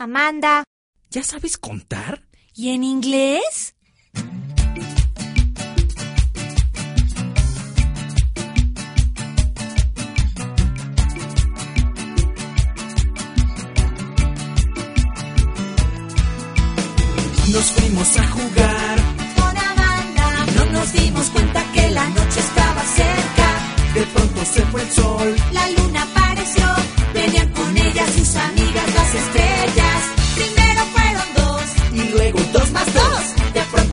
Amanda. ¿Ya sabes contar? ¿Y en inglés? Nos fuimos a jugar Con Amanda. y no nos dimos cuenta que la noche estaba cerca. De pronto se fue el sol. La luna